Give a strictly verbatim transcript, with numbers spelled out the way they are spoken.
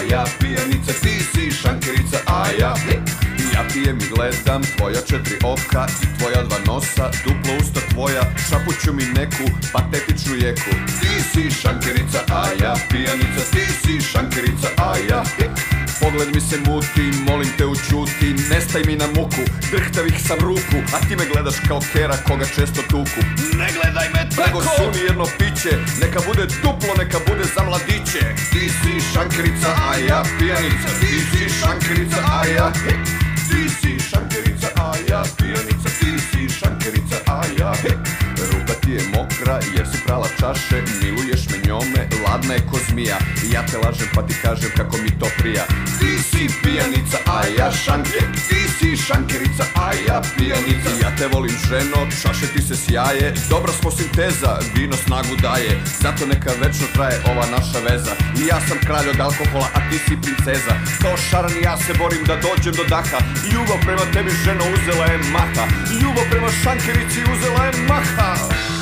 ja pijanica, ti si šankerica, a ja Ja pijem i gledam tvoja četiri oka i tvoja dva nosa, duplo usta tvoja, šapuću mi neku patetičnu jeku. Ti si šankerica, a ja pijanica, ti si šankerica, a ja Pogled mi se muti, molim te učuti, nestaj mi na muku, drhtavih sam ruku, a ti me gledaš kao kera koga često tuku. Ne gledaj me tako! Nego suni jedno piće, neka bude duplo, neka bude za mladiće. Ti si šankerica, a ja pijanica, ti si šankerica, a ja Ti si šankerica, a ja pijanica, ti si šankerica, a ja Ruka ti je mokra jer si prala čaše, miluješ me njome, ladna je ko zmija. Ja te lažem pa ti kažem kako mi to prija. Ti si pijanica, a ja šanker, ti si šankerica, a ja pijanica. Ja te volim ženo, čaše ti se sjaje, dobra smo sinteza, vino snagu daje. Zato neka večno traje ova naša veza. I ja sam kralj od alkohola, a ti si princeza. Kao šaran ja se borim da dođem do daha. Ljubav prema tebi ženo uzela je maha, ljubav prema šankerici uzela je maha.